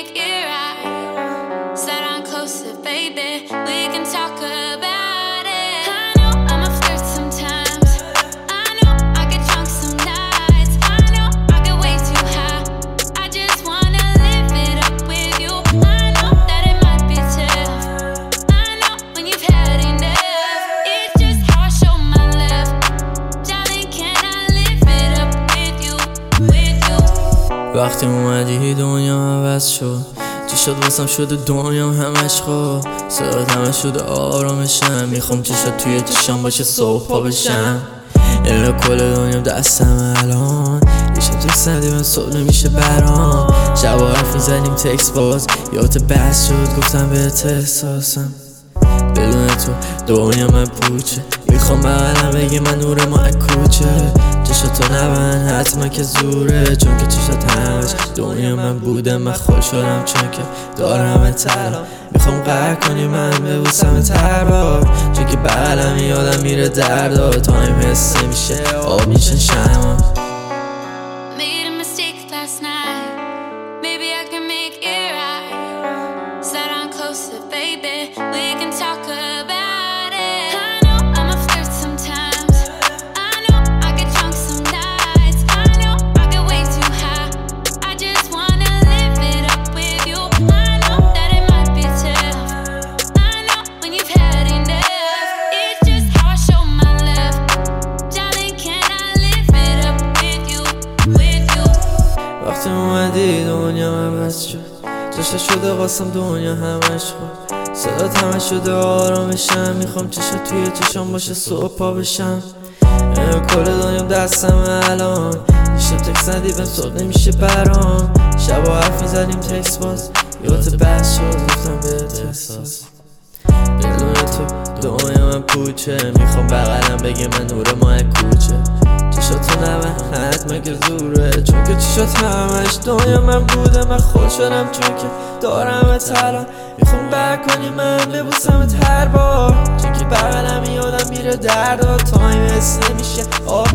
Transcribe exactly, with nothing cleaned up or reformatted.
make it right. Sit down closer, baby, we can talk about it. I know I'm a flirt sometimes, I know I get drunk some nights, I know I get way too high. I just wanna live it up with you. I know that it might be tough, I know when you've had enough. It's just how I show my love. Darling, can I live it up with you, with you? وقتی اومدی دنیا عوض شد، چی شد واسم شده دنیا همش خوب، صدات همش شده آرامشم، میخوام چشات توی چشام باشه صبح پا بشم. الا کل دنیا دستم الان، یه شب تکس ندیم صبح نمیشه برام. شبا حرف میزنیم تکس باز یادت بس شد گفتم بهت احساسم. بدون تو دنیا من پوچه، میخوام بغلم بگی من نور ما کوچه. چشاتو نبند حتما که زوره، چون که چشات همش دنیا من بوده. من خوشحالم چون که دارم طلا، میخوام قهر کنی من ببوسم هر بار، چون که بغلم یادم میره دردا. تایم حس میشه آب میشه شما. Made a mistake last night, maybe I can make it right. Sit down closer, baby, we can talk about it. I know I'm a flirt sometimes, I know I get drunk some nights, I know I get way too high. I just wanna live it up with you. I know that it might be tough, I know when you've had enough. It's just how I show my love. Darling, can I live it up with you, with you? وقتی اومدی دنیا عوض شد، چشت شده قاسم دنیا همش خود، صدات همش شده آرامشم، میخوام چشت توی چشام باشه صبح پا بشم. کل دنیا دستم الان، یه شب تکس ندی بهم صبح نمیشه برام. شبا حرف میزنیم تکس باز یادت بس شد گفتم بهت احساس. بدون تو دنیا من پوچه، میخوام بغلم بگی من نور ماه کوچه. چشاتو نبند حتما که زوره، چون که چشات همش دنیا من بوده. من خوشحالم چون که دارم طلا، میخوام قهر کنی من ببوسمت هر بار، چون که بغلم یادم میره دردا. تایم حس نمیشه